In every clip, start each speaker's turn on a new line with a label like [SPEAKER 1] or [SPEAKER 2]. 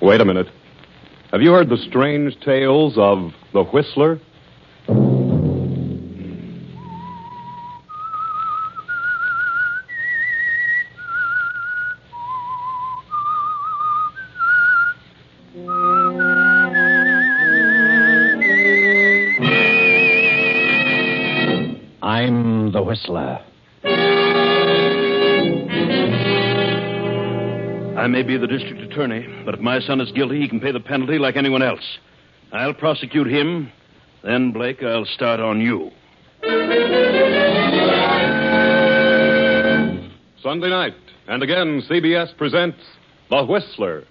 [SPEAKER 1] Wait a minute. Have you heard the strange tales of the Whistler?
[SPEAKER 2] I'm the Whistler.
[SPEAKER 3] I may be the district attorney, but if my son is guilty, he can pay the penalty like anyone else. I'll prosecute him. Then, Blake, I'll start on you.
[SPEAKER 1] Sunday night, and again, CBS presents The Whistler.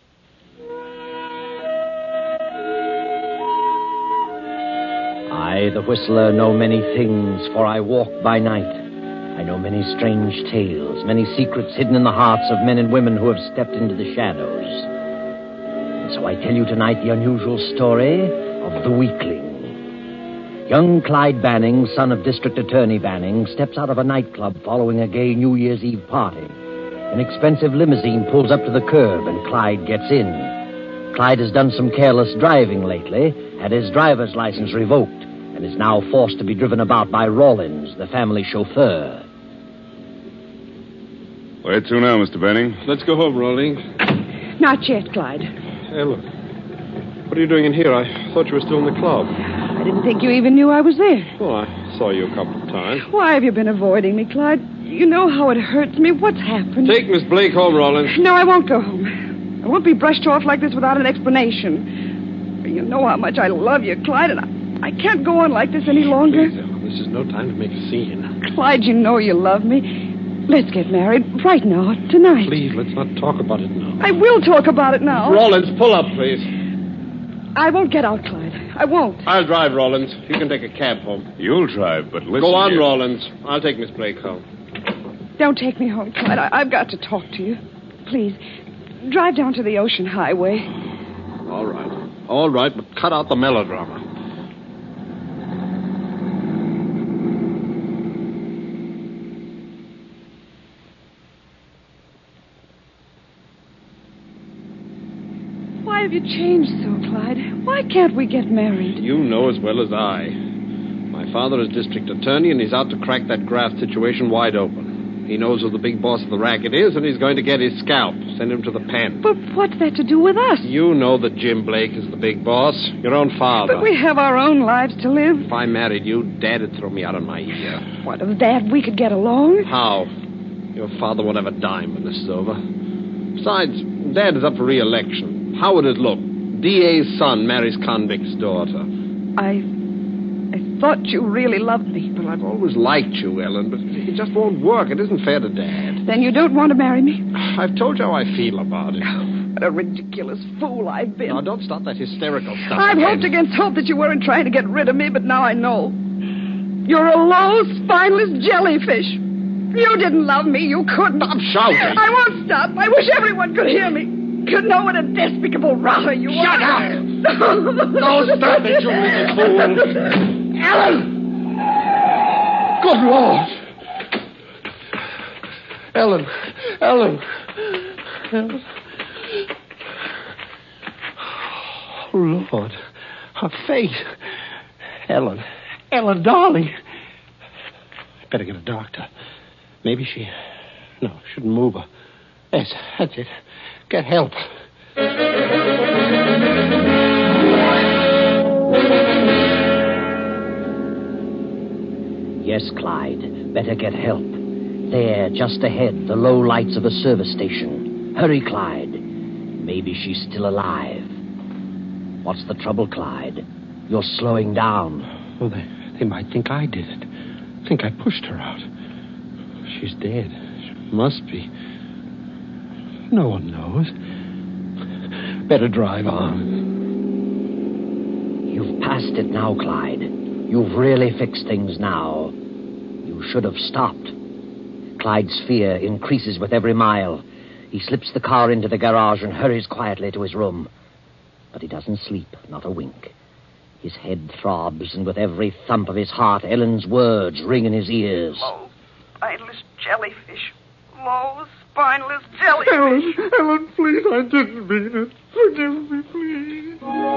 [SPEAKER 2] I, the Whistler, know many things, for I walk by night. I know many strange tales, many secrets hidden in the hearts of men and women who have stepped into the shadows. And so I tell you tonight the unusual story of the Weakling. Young Clyde Banning, son of District Attorney Banning, steps out of a nightclub following a gay New Year's Eve party. An expensive limousine pulls up to the curb, and Clyde gets in. Clyde has done some careless driving lately, had his driver's license revoked, and is now forced to be driven about by Rawlins, the family chauffeur.
[SPEAKER 1] Where to now, Mr. Banning?
[SPEAKER 4] Let's go home, Rawlins.
[SPEAKER 5] Not yet, Clyde.
[SPEAKER 4] Hey, look. What are you doing in here? I thought you were still in the club.
[SPEAKER 5] I didn't think you even knew I was there.
[SPEAKER 4] Well, I saw you a couple of times.
[SPEAKER 5] Why have you been avoiding me, Clyde? You know how it hurts me. What's happened?
[SPEAKER 4] Take Miss Blake home, Rawlins.
[SPEAKER 5] No, I won't go home. I won't be brushed off like this without an explanation. You know how much I love you, Clyde, and I can't go on like this any longer.
[SPEAKER 4] Please, Ellen, this is no time to make a scene.
[SPEAKER 5] Clyde, you know you love me. Let's get married right now, tonight.
[SPEAKER 4] Please, let's not talk about it now.
[SPEAKER 5] I will talk about it now.
[SPEAKER 4] Rawlins, pull up, please.
[SPEAKER 5] I won't get out, Clyde. I won't.
[SPEAKER 4] I'll drive, Rawlins. You can take a cab home.
[SPEAKER 1] You'll drive, but listen.
[SPEAKER 4] Go on,
[SPEAKER 1] here.
[SPEAKER 4] Rawlins. I'll take Miss Blake home.
[SPEAKER 5] Don't take me home, Clyde. I've got to talk to you. Please, drive down to the Ocean Highway.
[SPEAKER 4] All right. All right, but cut out the melodrama.
[SPEAKER 5] Why have you changed so, Clyde? Why can't we get married?
[SPEAKER 4] You know as well as I. My father is district attorney, and he's out to crack that graft situation wide open. He knows who the big boss of the racket is, and he's going to get his scalp, send him to the pen.
[SPEAKER 5] But what's that to do with us?
[SPEAKER 4] You know that Jim Blake is the big boss. Your own father.
[SPEAKER 5] But we have our own lives to live.
[SPEAKER 4] If I married you, Dad would throw me out on my ear.
[SPEAKER 5] What, of that we could get along?
[SPEAKER 4] How? Your father won't have a dime when this is over. Besides, Dad is up for re-election. How would it look? DA's son marries convict's daughter.
[SPEAKER 5] I thought you really loved me.
[SPEAKER 4] Well, I've always liked you, Ellen, but it just won't work. It isn't fair to Dad.
[SPEAKER 5] Then you don't want to marry me?
[SPEAKER 4] I've told you how I feel about it.
[SPEAKER 5] What a ridiculous fool I've been.
[SPEAKER 4] Now, don't start that hysterical stuff
[SPEAKER 5] I've
[SPEAKER 4] again.
[SPEAKER 5] hoped against hope that you weren't trying to get rid of me, but now I know. You're a low, spineless jellyfish. You didn't love me. You couldn't.
[SPEAKER 4] Stop shouting.
[SPEAKER 5] I won't stop. I wish everyone could hear me. Could know what a despicable rotter you are.
[SPEAKER 4] Shut up! Don't stop it, you little fool. Ellen! Good Lord! Ellen! Oh, Lord. Her face. Ellen, darling. Better get a doctor. Maybe she... No, shouldn't move her. Yes, that's it. Get help.
[SPEAKER 2] Yes, Clyde. Better get help. There, just ahead, the low lights of a service station. Hurry, Clyde. Maybe she's still alive. What's the trouble, Clyde? You're slowing down.
[SPEAKER 4] Well, they might think I did it. Think I pushed her out. She's dead. She must be. No one knows. Better drive on.
[SPEAKER 2] You've passed it now, Clyde. You've really fixed things now. You should have stopped. Clyde's fear increases with every mile. He slips the car into the garage and hurries quietly to his room. But he doesn't sleep, not a wink. His head throbs, and with every thump of his heart, Ellen's words ring in his ears.
[SPEAKER 5] Low, spineless jellyfish. Low, spineless jellyfish.
[SPEAKER 4] Ellen, please, I didn't mean it. Forgive me, please.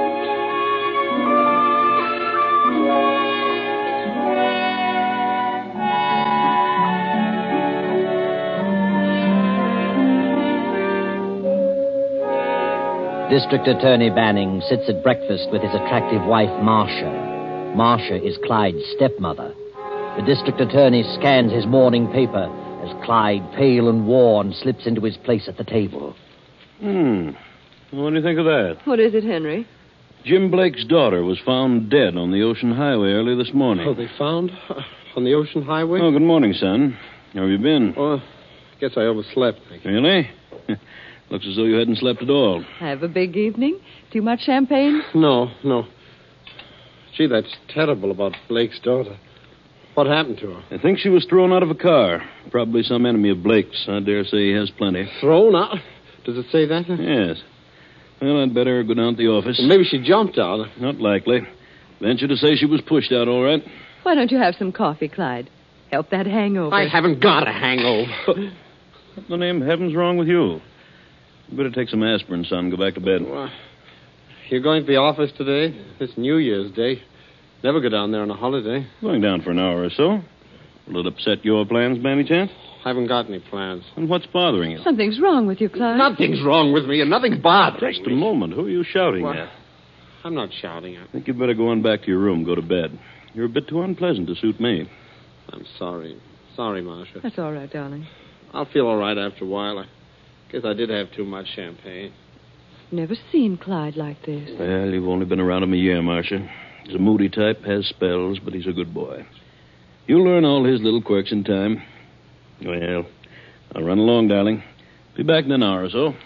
[SPEAKER 2] District Attorney Banning sits at breakfast with his attractive wife, Marcia. Marcia is Clyde's stepmother. The district attorney scans his morning paper as Clyde, pale and worn, slips into his place at the table.
[SPEAKER 3] What do you think of that?
[SPEAKER 6] What is it, Henry?
[SPEAKER 3] Jim Blake's daughter was found dead on the Ocean Highway early this morning.
[SPEAKER 4] Oh, they found? On the Ocean Highway?
[SPEAKER 3] Oh, good morning, son. How have you been?
[SPEAKER 4] Oh, guess I overslept.
[SPEAKER 3] Really? Looks as though you hadn't slept at all.
[SPEAKER 6] Have a big evening? Too much champagne?
[SPEAKER 4] No. Gee, that's terrible about Blake's daughter. What happened to her?
[SPEAKER 3] I think she was thrown out of a car. Probably some enemy of Blake's. I dare say he has plenty.
[SPEAKER 4] Thrown out? Does it say that?
[SPEAKER 3] Yes. Well, I'd better go down to the office.
[SPEAKER 4] Well, maybe she jumped out.
[SPEAKER 3] Not likely. Venture to say she was pushed out, all right.
[SPEAKER 6] Why don't you have some coffee, Clyde? Help that hangover.
[SPEAKER 4] I haven't got a hangover.
[SPEAKER 3] What in the name of heaven's wrong with you? You better take some aspirin, son. Go back to bed.
[SPEAKER 4] Well, you're going to the office today? It's New Year's Day. Never go down there on a holiday.
[SPEAKER 3] Going down for an hour or so. Will it upset your plans, by any chance?
[SPEAKER 4] I haven't got any plans.
[SPEAKER 3] And what's bothering you?
[SPEAKER 6] Something's wrong with you, Clyde.
[SPEAKER 4] Nothing's wrong with me, and nothing's bothering
[SPEAKER 3] Just a
[SPEAKER 4] me.
[SPEAKER 3] moment. Who are you shouting
[SPEAKER 4] What?
[SPEAKER 3] at?
[SPEAKER 4] I'm not shouting at.
[SPEAKER 3] I think you'd better go on back to your room. Go to bed. You're a bit too unpleasant to suit me.
[SPEAKER 4] I'm sorry. Sorry, Marcia.
[SPEAKER 6] That's all right, darling.
[SPEAKER 4] I'll feel all right after a while. I guess I did have too much champagne.
[SPEAKER 6] Never seen Clyde like this.
[SPEAKER 3] Well, you've only been around him a year, Marcia. He's a moody type, has spells, but he's a good boy. You'll learn all his little quirks in time. Well, I'll run along, darling. Be back in an hour or so.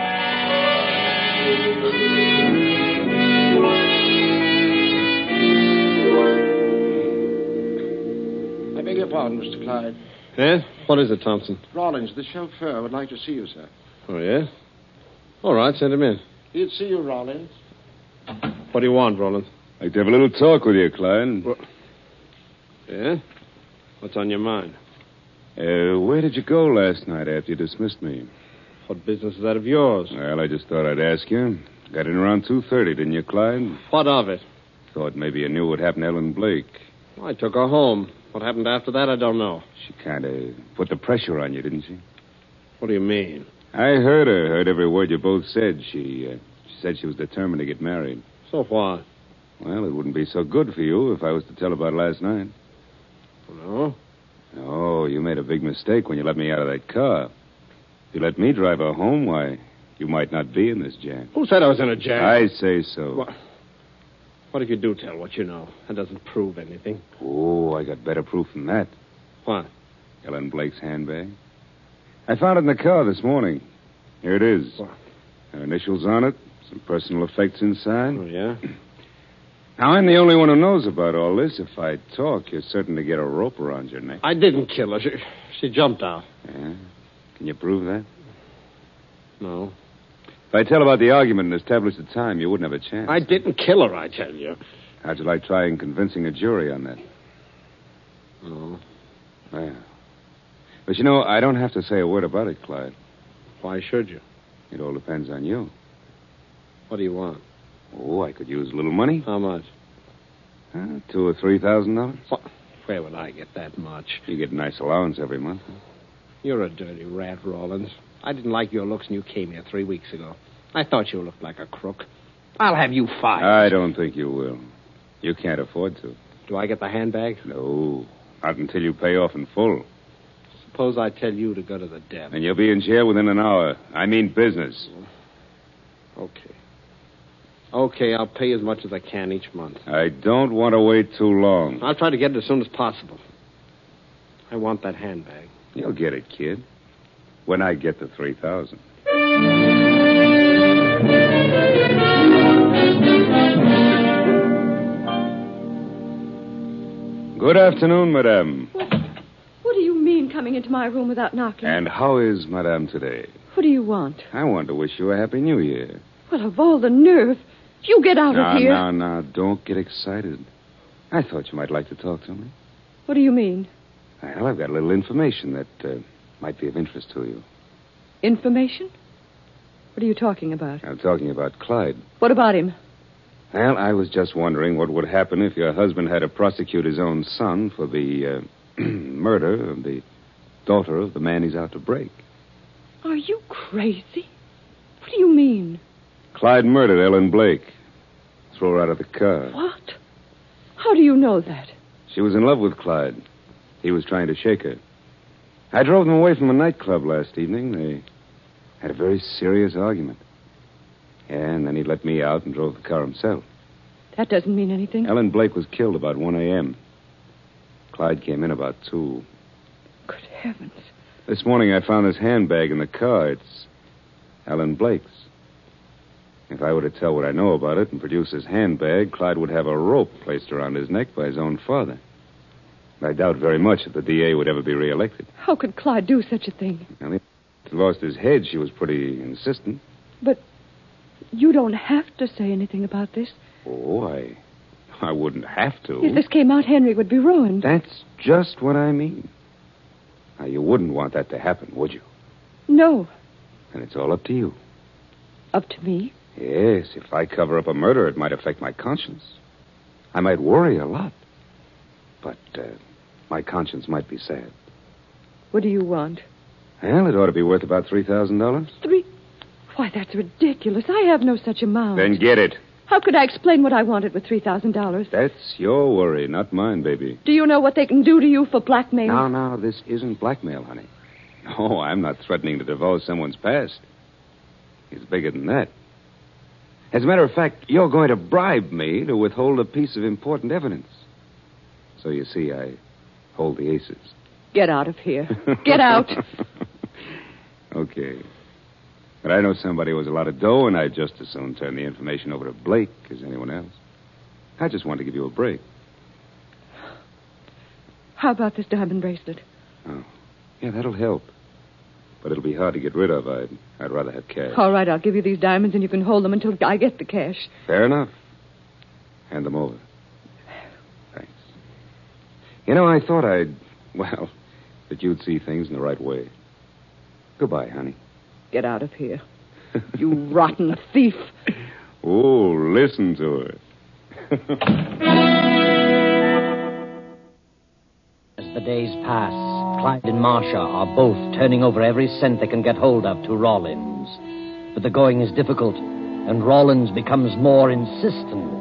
[SPEAKER 7] I beg your pardon, Mr. Clyde.
[SPEAKER 4] Yes? What is it, Thompson?
[SPEAKER 7] Rollins, the chauffeur, would like to see you, sir.
[SPEAKER 4] Oh, yes? All right, send him in.
[SPEAKER 7] He'd see you, Rollins.
[SPEAKER 4] What do you want, Roland?
[SPEAKER 1] I'd like to have a little talk with you, Clyde.
[SPEAKER 4] Yeah? What's on your mind?
[SPEAKER 1] Where did you go last night after you dismissed me?
[SPEAKER 4] What business is that of yours?
[SPEAKER 1] Well, I just thought I'd ask you. Got in around 2:30, didn't you, Clyde?
[SPEAKER 4] What of it?
[SPEAKER 1] Thought maybe you knew what happened to Ellen Blake.
[SPEAKER 4] I took her home. What happened after that, I don't know.
[SPEAKER 1] She kind of put the pressure on you, didn't she?
[SPEAKER 4] What do you mean?
[SPEAKER 1] I heard her. Heard every word you both said. She said she was determined to get married.
[SPEAKER 4] So what?
[SPEAKER 1] Well, it wouldn't be so good for you if I was to tell about last night.
[SPEAKER 4] No?
[SPEAKER 1] Oh, you made a big mistake when you let me out of that car. If you let me drive her home, why, you might not be in this jam.
[SPEAKER 4] Who said I was in a jam?
[SPEAKER 1] I say so.
[SPEAKER 4] What if you do tell what you know? That doesn't prove anything.
[SPEAKER 1] Oh, I got better proof than that.
[SPEAKER 4] What?
[SPEAKER 1] Ellen Blake's handbag. I found it in the car this morning. Here it is.
[SPEAKER 4] What?
[SPEAKER 1] Her initials on it, some personal effects inside.
[SPEAKER 4] Oh, yeah?
[SPEAKER 1] Now, I'm the only one who knows about all this. If I talk, you're certain to get a rope around your neck.
[SPEAKER 4] I didn't kill her. She jumped out.
[SPEAKER 1] Yeah? Can you prove that?
[SPEAKER 4] No.
[SPEAKER 1] If I tell about the argument and establish the time, you wouldn't have a chance.
[SPEAKER 4] I didn't kill her, I tell you.
[SPEAKER 1] How'd you like trying convincing a jury on that?
[SPEAKER 4] No.
[SPEAKER 1] Well. But you know, I don't have to say a word about it, Clyde.
[SPEAKER 4] Why should you?
[SPEAKER 1] It all depends on you.
[SPEAKER 4] What do you want?
[SPEAKER 1] Oh, I could use a little money.
[SPEAKER 4] How much?
[SPEAKER 1] $2,000 or $3,000.
[SPEAKER 4] What? Where would I get that much?
[SPEAKER 1] You get a nice allowance every month.
[SPEAKER 4] You're a dirty rat, Rollins. I didn't like your looks when you came here 3 weeks ago. I thought you looked like a crook. I'll have you fired.
[SPEAKER 1] I don't think you will. You can't afford to.
[SPEAKER 4] Do I get the handbag?
[SPEAKER 1] No, not until you pay off in full.
[SPEAKER 4] Suppose I tell you to go to the devil.
[SPEAKER 1] And you'll be in jail within an hour. I mean business.
[SPEAKER 4] Okay. Okay, I'll pay as much as I can each month.
[SPEAKER 1] I don't want to wait too long.
[SPEAKER 4] I'll try to get it as soon as possible. I want that handbag.
[SPEAKER 1] You'll get it, kid. When I get the $3,000. Good afternoon, madame.
[SPEAKER 6] What do you mean coming into my room without knocking?
[SPEAKER 1] And how is madame today?
[SPEAKER 6] What do you want?
[SPEAKER 1] I want to wish you a happy new year.
[SPEAKER 6] Well, of all the nerve. You get out of here.
[SPEAKER 1] No, don't get excited. I thought you might like to talk to me.
[SPEAKER 6] What do you mean?
[SPEAKER 1] Well, I've got a little information that might be of interest to you.
[SPEAKER 6] Information? What are you talking about?
[SPEAKER 1] I'm talking about Clyde.
[SPEAKER 6] What about him?
[SPEAKER 1] Well, I was just wondering what would happen if your husband had to prosecute his own son for the murder of the daughter of the man he's out to break.
[SPEAKER 6] Are you crazy? What do you mean?
[SPEAKER 1] Clyde murdered Ellen Blake. Threw her out of the car.
[SPEAKER 6] What? How do you know that?
[SPEAKER 1] She was in love with Clyde. He was trying to shake her. I drove them away from a nightclub last evening. They had a very serious argument. And then he let me out and drove the car himself.
[SPEAKER 6] That doesn't mean anything.
[SPEAKER 1] Ellen Blake was killed about 1 a.m. Clyde came in about 2.
[SPEAKER 6] Good heavens.
[SPEAKER 1] This morning I found his handbag in the car. It's Ellen Blake's. If I were to tell what I know about it and produce his handbag, Clyde would have a rope placed around his neck by his own father. I doubt very much that the DA would ever be reelected.
[SPEAKER 6] How could Clyde do such a thing?
[SPEAKER 1] Well, he lost his head. She was pretty insistent.
[SPEAKER 6] But you don't have to say anything about this.
[SPEAKER 1] Oh, I wouldn't have to.
[SPEAKER 6] If this came out, Henry would be ruined.
[SPEAKER 1] That's just what I mean. Now, you wouldn't want that to happen, would you?
[SPEAKER 6] No.
[SPEAKER 1] And it's all up to you.
[SPEAKER 6] Up to me?
[SPEAKER 1] Yes, if I cover up a murder, it might affect my conscience. I might worry a lot. But my conscience might be sad.
[SPEAKER 6] What do you want?
[SPEAKER 1] Well, it ought to be worth about $3,000.
[SPEAKER 6] Why, that's ridiculous. I have no such amount.
[SPEAKER 1] Then get it.
[SPEAKER 6] How could I explain what I wanted with $3,000?
[SPEAKER 1] That's your worry, not mine, baby.
[SPEAKER 6] Do you know what they can do to you for blackmail?
[SPEAKER 1] No, this isn't blackmail, honey. No, I'm not threatening to divulge someone's past. It's bigger than that. As a matter of fact, you're going to bribe me to withhold a piece of important evidence. So you see, I hold the aces.
[SPEAKER 6] Get out of here. Get out.
[SPEAKER 1] Okay. But I know somebody who has a lot of dough, and I'd just as soon turn the information over to Blake as anyone else. I just want to give you a break.
[SPEAKER 6] How about this diamond bracelet?
[SPEAKER 1] Oh, yeah, that'll help. But it'll be hard to get rid of. I'd rather have cash.
[SPEAKER 6] All right, I'll give you these diamonds, and you can hold them until I get the cash.
[SPEAKER 1] Fair enough. Hand them over. Thanks. You know, I thought that you'd see things in the right way. Goodbye, honey.
[SPEAKER 6] Get out of here. You rotten thief.
[SPEAKER 1] Oh, listen to her.
[SPEAKER 2] As the days pass, Clyde and Marcia are both turning over every cent they can get hold of to Rawlins. But the going is difficult, and Rawlins becomes more insistent.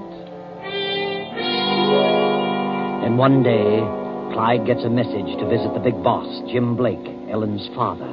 [SPEAKER 2] And one day, Clyde gets a message to visit the big boss, Jim Blake, Ellen's father.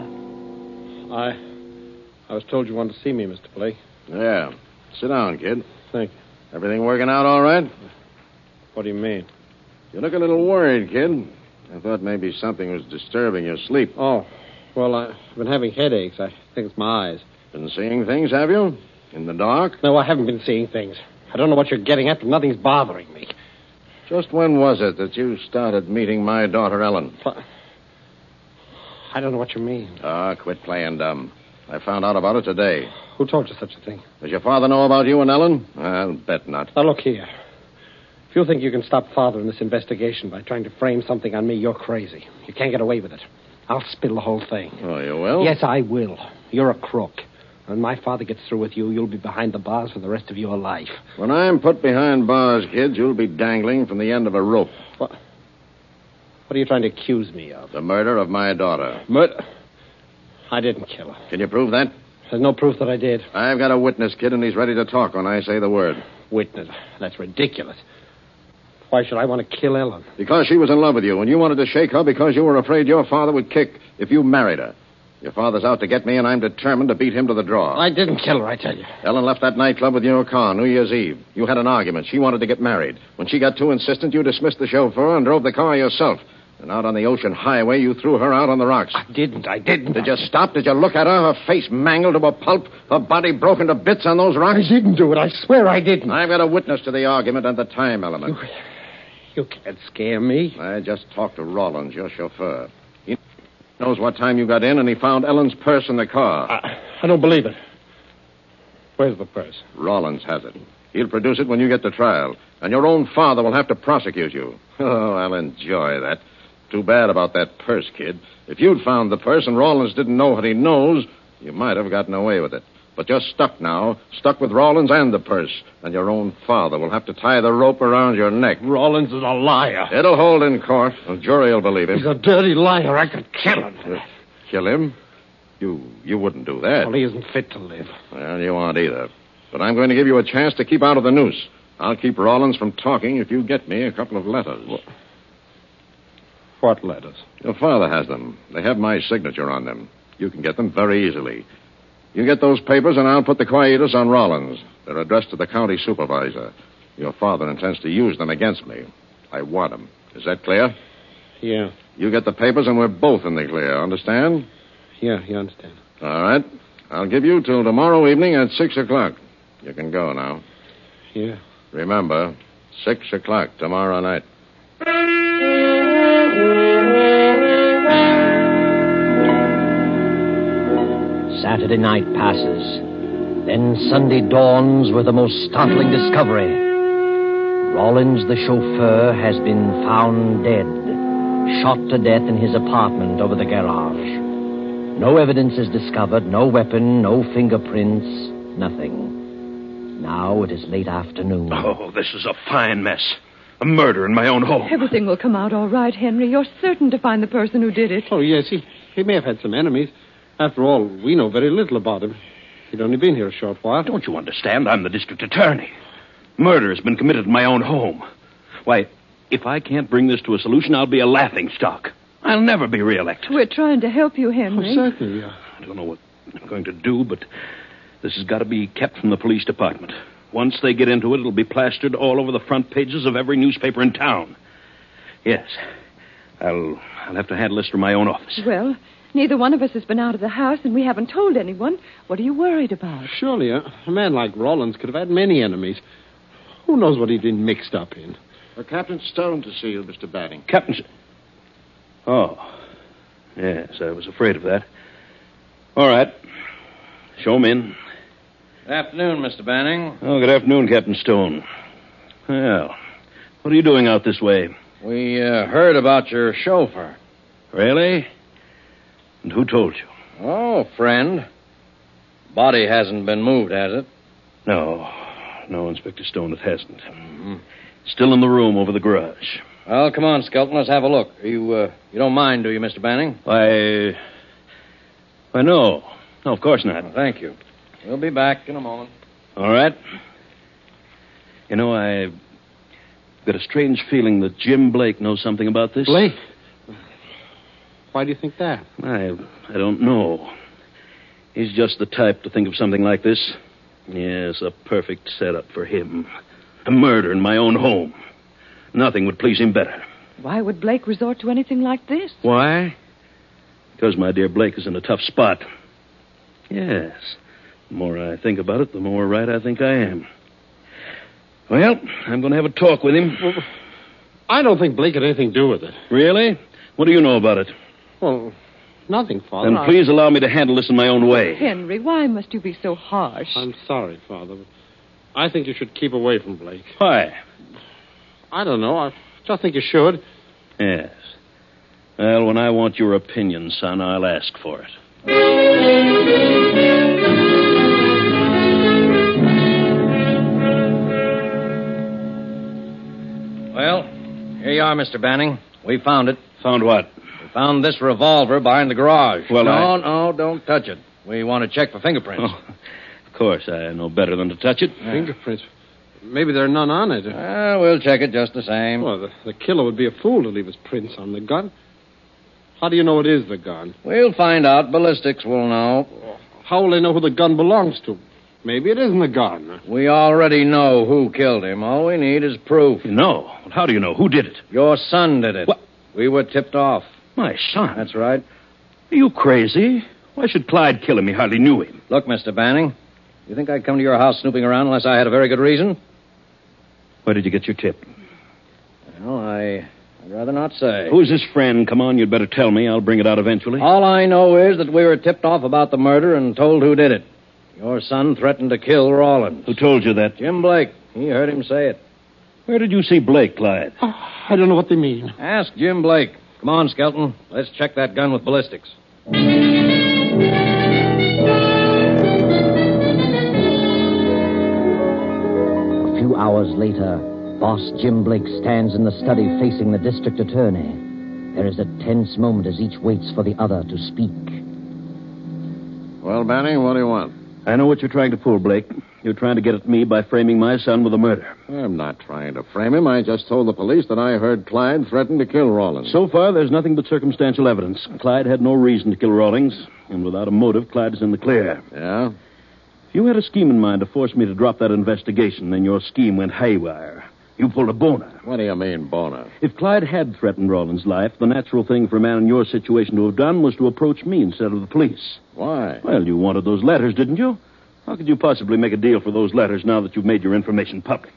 [SPEAKER 4] I was told you wanted to see me, Mr. Blake.
[SPEAKER 7] Yeah. Sit down, kid.
[SPEAKER 4] Thank you.
[SPEAKER 7] Everything working out all right?
[SPEAKER 4] What do you mean?
[SPEAKER 7] You look a little worried, kid. I thought maybe something was disturbing your sleep.
[SPEAKER 4] Oh, well, I've been having headaches. I think it's my eyes.
[SPEAKER 7] Been seeing things, have you? In the dark?
[SPEAKER 4] No, I haven't been seeing things. I don't know what you're getting at, but nothing's bothering me.
[SPEAKER 7] Just when was it that you started meeting my daughter, Ellen?
[SPEAKER 4] I don't know what you mean.
[SPEAKER 7] Quit playing dumb. I found out about it today.
[SPEAKER 4] Who told you such a thing?
[SPEAKER 7] Does your father know about you and Ellen? I'll bet not.
[SPEAKER 4] Now, look here. If you think you can stop Father in this investigation by trying to frame something on me, you're crazy. You can't get away with it. I'll spill the whole thing.
[SPEAKER 7] Oh, you will?
[SPEAKER 4] Yes, I will. You're a crook. When my father gets through with you, you'll be behind the bars for the rest of your life.
[SPEAKER 7] When I'm put behind bars, kids, you'll be dangling from the end of a rope.
[SPEAKER 4] What are you trying to accuse me of?
[SPEAKER 7] The murder of my daughter.
[SPEAKER 4] But I didn't kill her.
[SPEAKER 7] Can you prove that?
[SPEAKER 4] There's no proof that I did.
[SPEAKER 7] I've got a witness, kid, and he's ready to talk when I say the word.
[SPEAKER 4] Witness? That's ridiculous. Why should I want to kill Ellen?
[SPEAKER 7] Because she was in love with you, and you wanted to shake her because you were afraid your father would kick if you married her. Your father's out to get me, and I'm determined to beat him to the draw.
[SPEAKER 4] I didn't kill her, I tell you.
[SPEAKER 7] Ellen left that nightclub with your car New Year's Eve. You had an argument. She wanted to get married. When she got too insistent, you dismissed the chauffeur and drove the car yourself. And out on the ocean highway, you threw her out on the rocks.
[SPEAKER 4] I didn't.
[SPEAKER 7] Did you stop? Did you look at her? Her face mangled to a pulp, her body broken to bits on those rocks?
[SPEAKER 4] I didn't do it. I swear I didn't.
[SPEAKER 7] I've got a witness to the argument and the time element.
[SPEAKER 4] You can't scare me.
[SPEAKER 7] I just talked to Rawlins, your chauffeur. He knows what time you got in, and he found Ellen's purse in the car.
[SPEAKER 4] I don't believe it. Where's the purse?
[SPEAKER 7] Rawlins has it. He'll produce it when you get to trial, and your own father will have to prosecute you. Oh, I'll enjoy that. Too bad about that purse, kid. If you'd found the purse and Rawlins didn't know what he knows, You might have gotten away with it. But you're stuck now. Stuck with Rawlins and the purse. And your own father will have to tie the rope around your neck.
[SPEAKER 4] Rawlins is a liar.
[SPEAKER 7] It'll hold in court. The jury will believe him.
[SPEAKER 4] He's a dirty liar. I could kill him.
[SPEAKER 7] Kill him? You wouldn't do that.
[SPEAKER 4] Well, he isn't fit to live.
[SPEAKER 7] Well, you aren't either. But I'm going to give you a chance to keep out of the noose. I'll keep Rawlins from talking if you get me a couple of letters.
[SPEAKER 4] What letters?
[SPEAKER 7] Your father has them. They have my signature on them. You can get them very easily. You get those papers, and I'll put the quietus on Rawlins. They're addressed to the county supervisor. Your father intends to use them against me. I want them. Is that clear?
[SPEAKER 4] Yeah.
[SPEAKER 7] You get the papers, and we're both in the clear. Understand?
[SPEAKER 4] Yeah, you understand.
[SPEAKER 7] All right. I'll give you till tomorrow evening at 6 o'clock. You can go now.
[SPEAKER 4] Yeah.
[SPEAKER 7] Remember, 6 o'clock tomorrow night.
[SPEAKER 2] Saturday night passes. Then Sunday dawns with the most startling discovery. Rawlins, the chauffeur, has been found dead, shot to death in his apartment over the garage. No evidence is discovered, no weapon, no fingerprints, nothing. Now it is late afternoon.
[SPEAKER 3] Oh, this is a fine mess. A murder in my own home.
[SPEAKER 6] Everything will come out all right, Henry. You're certain to find the person who did it.
[SPEAKER 4] Oh, yes, he may have had some enemies. After all, we know very little about him. He'd only been here a short while.
[SPEAKER 3] Don't you understand? I'm the district attorney. Murder has been committed in my own home. Why, if I can't bring this to a solution, I'll be a laughingstock. I'll never be reelected.
[SPEAKER 6] We're trying to help you, Henry.
[SPEAKER 4] Oh, certainly, yeah.
[SPEAKER 3] I don't know what I'm going to do, but this has got to be kept from the police department. Once they get into it, it'll be plastered all over the front pages of every newspaper in town. Yes. I'll have to handle this from my own office.
[SPEAKER 6] Well, neither one of us has been out of the house, and we haven't told anyone. What are you worried about?
[SPEAKER 4] Surely, a man like Rawlins could have had many enemies. Who knows what he'd been mixed up in?
[SPEAKER 7] Captain Stone to see you, Mr. Banning.
[SPEAKER 3] Captain... Oh. Yes, I was afraid of that. All right. Show him in.
[SPEAKER 8] Good afternoon, Mr. Banning.
[SPEAKER 3] Oh, good afternoon, Captain Stone. Well, what are you doing out this way?
[SPEAKER 8] We heard about your chauffeur.
[SPEAKER 3] Really? And who told you?
[SPEAKER 8] Oh, friend. Body hasn't been moved, has it?
[SPEAKER 3] No, Inspector Stone, it hasn't. Mm-hmm. Still in the room over the garage.
[SPEAKER 8] Well, come on, Skelton, let's have a look. You don't mind, do you, Mr. Banning?
[SPEAKER 3] Why, no. No, of course not.
[SPEAKER 8] Well, thank you. We'll be back in a moment.
[SPEAKER 3] All right. You know, I've got a strange feeling that Jim Blake knows something about this.
[SPEAKER 4] Blake? Why do you think that?
[SPEAKER 3] I don't know. He's just the type to think of something like this. Yes, a perfect setup for him. A murder in my own home. Nothing would please him better.
[SPEAKER 6] Why would Blake resort to anything like this?
[SPEAKER 3] Why? Because my dear Blake is in a tough spot. Yes. The more I think about it, the more right I think I am. Well, I'm going to have a talk with him.
[SPEAKER 4] Well, I don't think Blake had anything to do with it.
[SPEAKER 3] Really? What do you know about it?
[SPEAKER 4] Well, nothing, Father.
[SPEAKER 3] Then please allow me to handle this in my own way.
[SPEAKER 6] Henry, why must you be so harsh?
[SPEAKER 4] I'm sorry, Father, but I think you should keep away from Blake.
[SPEAKER 3] Why?
[SPEAKER 4] I don't know. I just think you should.
[SPEAKER 3] Yes. Well, when I want your opinion, son, I'll ask for it.
[SPEAKER 8] Well, here you are, Mr. Banning. We found it.
[SPEAKER 3] Found what?
[SPEAKER 8] We found this revolver behind the garage.
[SPEAKER 3] Well,
[SPEAKER 8] No, don't touch it. We want to check for fingerprints.
[SPEAKER 3] Oh, of course, I know better than to touch it.
[SPEAKER 4] Fingerprints. Maybe there are none on it.
[SPEAKER 8] We'll check it just the same.
[SPEAKER 4] Well, the killer would be a fool to leave his prints on the gun. How do you know it is the gun?
[SPEAKER 8] We'll find out. Ballistics will know.
[SPEAKER 4] How will they know who the gun belongs to? Maybe it isn't a gun.
[SPEAKER 8] We already know who killed him. All we need is proof.
[SPEAKER 3] No. How do you know? Who did it?
[SPEAKER 8] Your son did it.
[SPEAKER 3] What?
[SPEAKER 8] We were tipped off.
[SPEAKER 3] My son?
[SPEAKER 8] That's right.
[SPEAKER 3] Are you crazy? Why should Clyde kill him? He hardly knew him.
[SPEAKER 8] Look, Mr. Banning, you think I'd come to your house snooping around unless I had a very good reason?
[SPEAKER 3] Where did you get your tip?
[SPEAKER 8] Well, I'd rather not say.
[SPEAKER 3] Who's his friend? Come on, you'd better tell me. I'll bring it out eventually.
[SPEAKER 8] All I know is that we were tipped off about the murder and told who did it. Your son threatened to kill Rawlins.
[SPEAKER 3] Who told you that?
[SPEAKER 8] Jim Blake. He heard him say it.
[SPEAKER 3] Where did you see Blake, Clyde?
[SPEAKER 4] Oh, I don't know what they mean.
[SPEAKER 8] Ask Jim Blake. Come on, Skelton. Let's check that gun with ballistics.
[SPEAKER 2] hours later, Boss Jim Blake stands in the study facing the district attorney. There is a tense moment as each waits for the other to speak.
[SPEAKER 7] Well, Banning, what do you want?
[SPEAKER 3] I know what you're trying to pull, Blake. You're trying to get at me by framing my son with a murder.
[SPEAKER 7] I'm not trying to frame him. I just told the police that I heard Clyde threaten to kill Rawlins.
[SPEAKER 3] So far, there's nothing but circumstantial evidence. Clyde had no reason to kill Rawlings, and without a motive, Clyde is in the clear.
[SPEAKER 7] Yeah?
[SPEAKER 3] If you had a scheme in mind to force me to drop that investigation, then your scheme went haywire. You pulled a boner.
[SPEAKER 7] What do you mean, boner?
[SPEAKER 3] If Clyde had threatened Rawlins' life, the natural thing for a man in your situation to have done was to approach me instead of the police.
[SPEAKER 7] Why?
[SPEAKER 3] Well, you wanted those letters, didn't you? How could you possibly make a deal for those letters now that you've made your information public?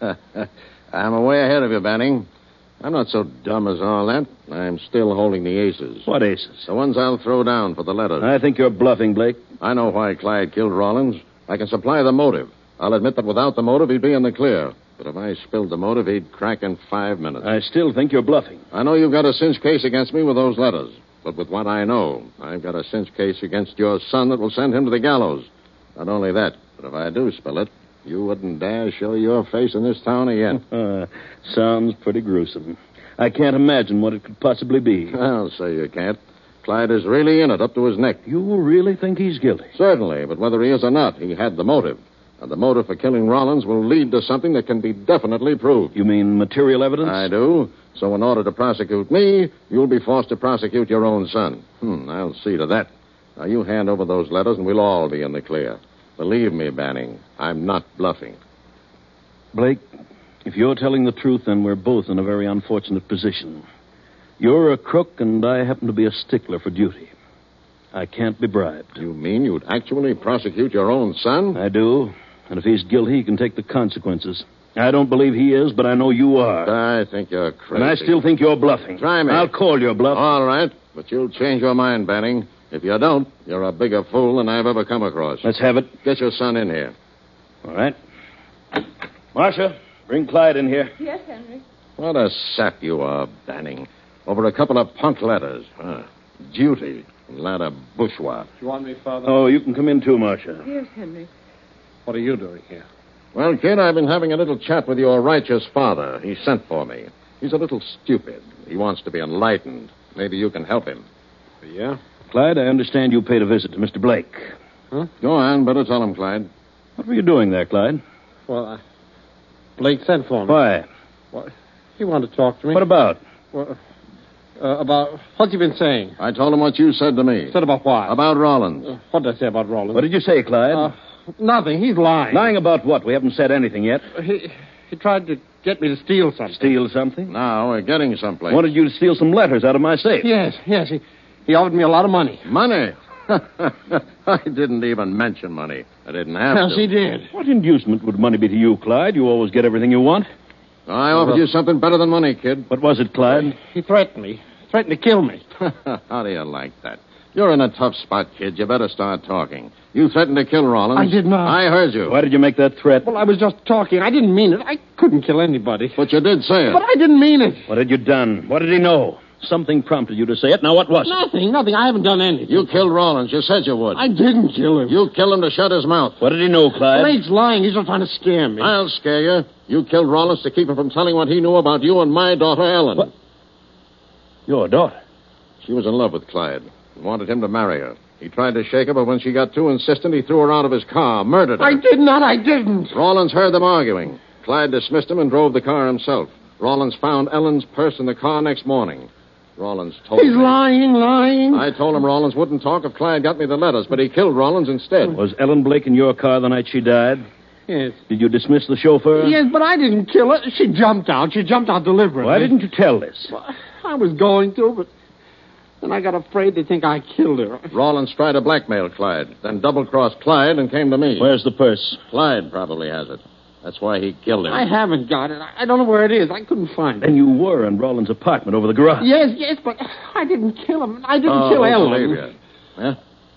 [SPEAKER 7] I'm way ahead of you, Banning. I'm not so dumb as all that. I'm still holding the aces.
[SPEAKER 3] What aces?
[SPEAKER 7] The ones I'll throw down for the letters.
[SPEAKER 3] I think you're bluffing, Blake.
[SPEAKER 7] I know why Clyde killed Rawlins. I can supply the motive. I'll admit that without the motive, he'd be in the clear. But if I spilled the motive, he'd crack in 5 minutes.
[SPEAKER 3] I still think you're bluffing.
[SPEAKER 7] I know you've got a cinch case against me with those letters. But with what I know, I've got a cinch case against your son that will send him to the gallows. Not only that, but if I do spill it, you wouldn't dare show your face in this town again.
[SPEAKER 3] Sounds pretty gruesome. I can't imagine what it could possibly be.
[SPEAKER 7] I'll say you can't. Clyde is really in it, up to his neck.
[SPEAKER 3] You really think he's guilty?
[SPEAKER 7] Certainly, but whether he is or not, he had the motive. And the motive for killing Rawlins will lead to something that can be definitely proved.
[SPEAKER 3] You mean material evidence?
[SPEAKER 7] I do. So in order to prosecute me, you'll be forced to prosecute your own son. I'll see to that. Now, you hand over those letters, and we'll all be in the clear. Believe me, Banning, I'm not bluffing.
[SPEAKER 3] Blake, if you're telling the truth, then we're both in a very unfortunate position. You're a crook, and I happen to be a stickler for duty. I can't be bribed.
[SPEAKER 7] You mean you'd actually prosecute your own son?
[SPEAKER 3] I do. And if he's guilty, he can take the consequences. I don't believe he is, but I know you are.
[SPEAKER 7] I think you're crazy.
[SPEAKER 3] And I still think you're bluffing.
[SPEAKER 7] Try me.
[SPEAKER 3] I'll call your bluff.
[SPEAKER 7] All right, but you'll change your mind, Banning. If you don't, you're a bigger fool than I've ever come across.
[SPEAKER 3] Let's have it.
[SPEAKER 7] Get your son in here.
[SPEAKER 3] All right. Marcia, bring Clyde in here.
[SPEAKER 6] Yes, Henry.
[SPEAKER 7] What a sap you are, Banning. Over a couple of punk letters. Duty. Lad of bourgeois.
[SPEAKER 4] You want me, Father?
[SPEAKER 3] Oh, you can come in too, Marcia.
[SPEAKER 6] Yes, Henry.
[SPEAKER 4] What are you doing here?
[SPEAKER 7] Well, kid, I've been having a little chat with your righteous father. He sent for me. He's a little stupid. He wants to be enlightened. Maybe you can help him.
[SPEAKER 4] Yeah?
[SPEAKER 3] Clyde, I understand you paid a visit to Mr. Blake.
[SPEAKER 4] Huh?
[SPEAKER 7] Go on. Better tell him, Clyde.
[SPEAKER 3] What were you doing there, Clyde?
[SPEAKER 4] Well, Blake sent for me.
[SPEAKER 3] Why?
[SPEAKER 4] Well, he wanted to talk to me.
[SPEAKER 3] What about?
[SPEAKER 4] Well, about what you been saying.
[SPEAKER 7] I told him what you said to me.
[SPEAKER 4] Said about what?
[SPEAKER 7] About Rollins.
[SPEAKER 4] What did I say about Rollins?
[SPEAKER 3] What did you say, Clyde?
[SPEAKER 4] Nothing. He's lying.
[SPEAKER 3] Lying about what? We haven't said anything yet.
[SPEAKER 4] He tried to get me to steal something.
[SPEAKER 3] Steal something?
[SPEAKER 7] Now we're getting someplace.
[SPEAKER 3] Wanted you to steal some letters out of my safe.
[SPEAKER 4] Yes. He offered me a lot of money.
[SPEAKER 7] Money? I didn't even mention money. I didn't have to.
[SPEAKER 4] Yes, he did.
[SPEAKER 3] What inducement would money be to you, Clyde? You always get everything you want.
[SPEAKER 7] I offered you something better than money, kid.
[SPEAKER 3] What was it, Clyde?
[SPEAKER 4] He threatened me. Threatened to kill me.
[SPEAKER 7] How do you like that? You're in a tough spot, kid. You better start talking. You threatened to kill Rollins.
[SPEAKER 4] I did not.
[SPEAKER 7] I heard you.
[SPEAKER 3] Why did you make that threat?
[SPEAKER 4] Well, I was just talking. I didn't mean it. I couldn't kill anybody.
[SPEAKER 7] But you did say it.
[SPEAKER 4] But I didn't mean it.
[SPEAKER 3] What had you done? What did he know? Something prompted you to say it. Now, what was it?
[SPEAKER 4] Nothing. I haven't done anything.
[SPEAKER 7] You killed Rollins. You said you would.
[SPEAKER 4] I didn't kill him.
[SPEAKER 7] You killed him to shut his mouth.
[SPEAKER 3] What did he know, Clyde?
[SPEAKER 4] Blake's lying. He's just trying to scare me.
[SPEAKER 7] I'll scare you. You killed Rollins to keep him from telling what he knew about you and my daughter, Ellen.
[SPEAKER 3] What? Your daughter?
[SPEAKER 7] She was in love with Clyde and wanted him to marry her. He tried to shake her, but when she got too insistent, he threw her out of his car, murdered her.
[SPEAKER 4] I did not. I didn't.
[SPEAKER 7] Rollins heard them arguing. Clyde dismissed him and drove the car himself. Rollins found Ellen's purse in the car next morning. Rollins told
[SPEAKER 4] He's
[SPEAKER 7] me.
[SPEAKER 4] lying.
[SPEAKER 7] I told him Rollins wouldn't talk if Clyde got me the letters, but he killed Rollins instead.
[SPEAKER 3] Was Ellen Blake in your car the night she died?
[SPEAKER 4] Yes.
[SPEAKER 3] Did you dismiss the chauffeur?
[SPEAKER 4] Yes, but I didn't kill her. She jumped out. She jumped out deliberately.
[SPEAKER 3] Why didn't you tell this?
[SPEAKER 4] Well, I was going to, but then I got afraid they think I killed her.
[SPEAKER 7] Rollins tried to blackmail Clyde, then double-crossed Clyde and came to me.
[SPEAKER 3] Where's the purse?
[SPEAKER 7] Clyde probably has it. That's why he killed him.
[SPEAKER 4] I haven't got it. I don't know where it is. I couldn't find it.
[SPEAKER 3] Then you were in Rollins' apartment over the garage.
[SPEAKER 4] Yes, but I didn't kill him. I didn't kill
[SPEAKER 7] I
[SPEAKER 4] Ellen.
[SPEAKER 7] believe you. Yeah?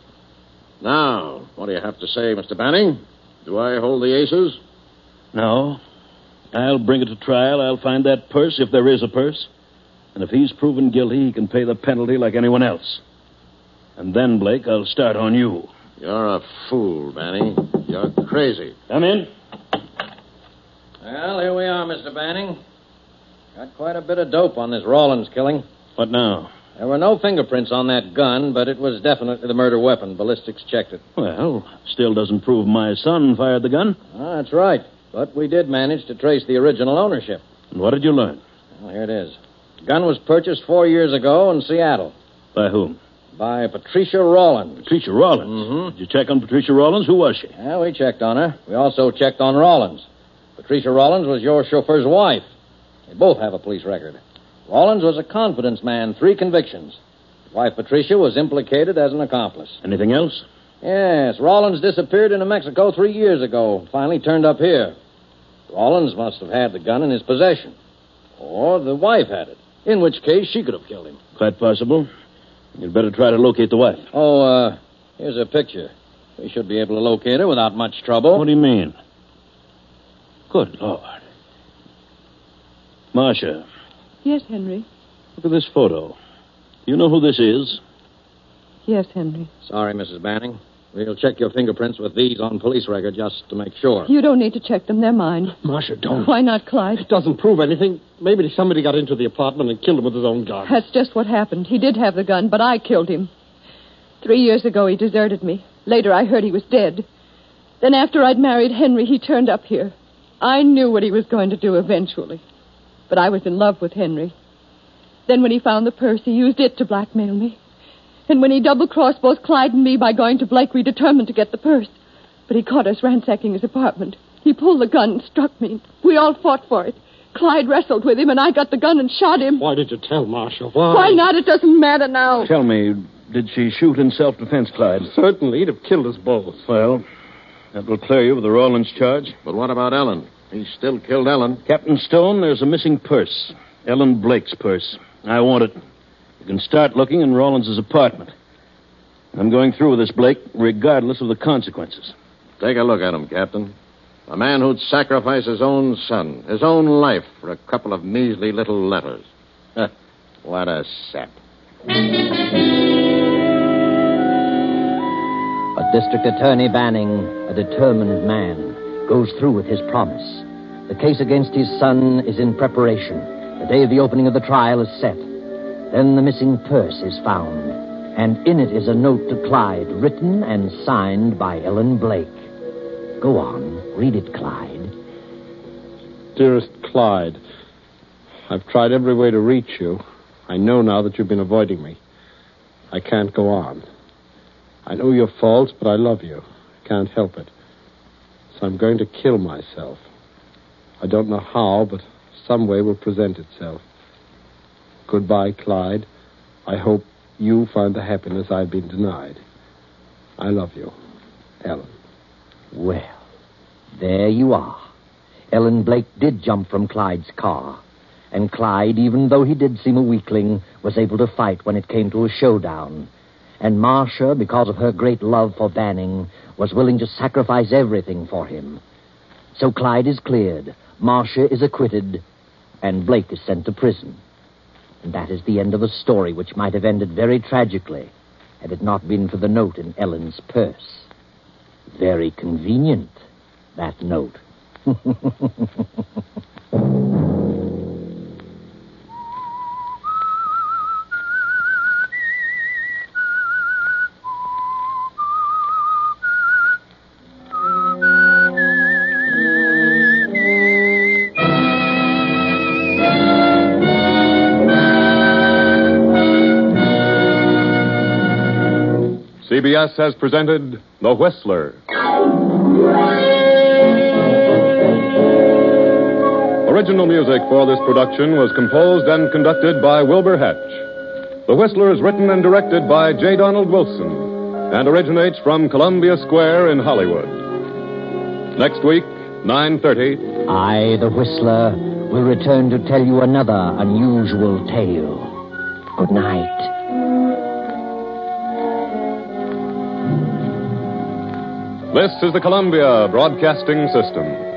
[SPEAKER 7] Now, what do you have to say, Mr. Banning? Do I hold the aces?
[SPEAKER 3] No. I'll bring it to trial. I'll find that purse, if there is a purse. And if he's proven guilty, he can pay the penalty like anyone else. And then, Blake, I'll start on you.
[SPEAKER 7] You're a fool, Banning. You're crazy.
[SPEAKER 3] Come in.
[SPEAKER 8] Well, here we are, Mr. Banning. Got quite a bit of dope on this Rawlins killing.
[SPEAKER 3] What now?
[SPEAKER 8] There were no fingerprints on that gun, but it was definitely the murder weapon. Ballistics checked it.
[SPEAKER 3] Well, still doesn't prove my son fired the gun.
[SPEAKER 8] That's right. But we did manage to trace the original ownership.
[SPEAKER 3] And what did you learn?
[SPEAKER 8] Well, here it is. The gun was purchased 4 years ago in Seattle
[SPEAKER 3] By whom?
[SPEAKER 8] by Patricia Rawlins.
[SPEAKER 3] Patricia Rawlins.
[SPEAKER 8] Mm-hmm.
[SPEAKER 3] Did you check on Patricia Rawlins? Who was she?
[SPEAKER 8] Yeah, we checked on her. We also checked on Rawlins. Patricia Rawlins was your chauffeur's wife. They both have a police record. Rawlins was a confidence man, 3 convictions. His wife, Patricia, was implicated as an accomplice.
[SPEAKER 3] Anything else?
[SPEAKER 8] Yes, Rawlins disappeared in New Mexico 3 years ago. Finally turned up here. Rawlins must have had the gun in his possession. Or the wife had it. In which case, she could have killed him.
[SPEAKER 3] Quite possible. You'd better try to locate the wife.
[SPEAKER 8] Oh, here's a picture. We should be able to locate her without much trouble.
[SPEAKER 3] What do you mean? Good Lord. Marcia,
[SPEAKER 6] Yes, Henry.
[SPEAKER 3] look at this photo. You know who this is?
[SPEAKER 6] Yes, Henry.
[SPEAKER 8] Sorry, Mrs. Banning. We'll check your fingerprints with these on police record just to make sure.
[SPEAKER 6] You don't need to check them. They're mine.
[SPEAKER 4] Marcia, don't.
[SPEAKER 6] Why not, Clyde?
[SPEAKER 4] It doesn't prove anything. Maybe somebody got into the apartment and killed him with his own gun.
[SPEAKER 6] That's just what happened. He did have the gun, but I killed him. 3 years ago, he deserted me. Later, I heard he was dead. Then after I'd married Henry, he turned up here. I knew what he was going to do eventually. But I was in love with Henry. Then when he found the purse, he used it to blackmail me. And when he double-crossed both Clyde and me by going to Blake, we determined to get the purse. But he caught us ransacking his apartment. He pulled the gun and struck me. We all fought for it. Clyde wrestled with him, and I got the gun and shot him.
[SPEAKER 4] Why did you tell Marcia? Why?
[SPEAKER 6] Why not? It doesn't matter now.
[SPEAKER 3] Tell me, did she shoot in self-defense, Clyde?
[SPEAKER 4] Certainly, he'd have killed us both.
[SPEAKER 3] Well, that will clear you of the Rawlins charge.
[SPEAKER 7] But what about Ellen? He still killed Ellen.
[SPEAKER 3] Captain Stone, there's a missing purse. Ellen Blake's purse. I want it. You can start looking in Rawlins' apartment. I'm going through with this, Blake, regardless of the consequences.
[SPEAKER 7] Take a look at him, Captain. A man who'd sacrifice his own son, his own life, for a couple of measly little letters. What a sap.
[SPEAKER 2] But District Attorney Banning, a determined man, goes through with his promise. The case against his son is in preparation. The day of the opening of the trial is set. Then the missing purse is found, and in it is a note to Clyde, written and signed by Ellen Blake. Go on, read it, Clyde.
[SPEAKER 4] Dearest Clyde, I've tried every way to reach you. I know now that you've been avoiding me. I can't go on. I know your faults, but I love you. I can't help it. So I'm going to kill myself. I don't know how, but some way will present itself. Goodbye, Clyde. I hope you find the happiness I've been denied. I love you, Ellen.
[SPEAKER 2] Well, there you are. Ellen Blake did jump from Clyde's car. And Clyde, even though he did seem a weakling, was able to fight when it came to a showdown. And Marcia, because of her great love for Banning, was willing to sacrifice everything for him. So Clyde is cleared, Marcia is acquitted, and Blake is sent to prison. And that is the end of a story which might have ended very tragically had it not been for the note in Ellen's purse. Very convenient, that note.
[SPEAKER 9] CBS has presented The Whistler. Original music for this production was composed and conducted by Wilbur Hatch. The Whistler is written and directed by J. Donald Wilson and originates from Columbia Square in Hollywood. Next week, 9:30.
[SPEAKER 2] I, the Whistler, will return to tell you another unusual tale. Good night.
[SPEAKER 9] This is the Columbia Broadcasting System.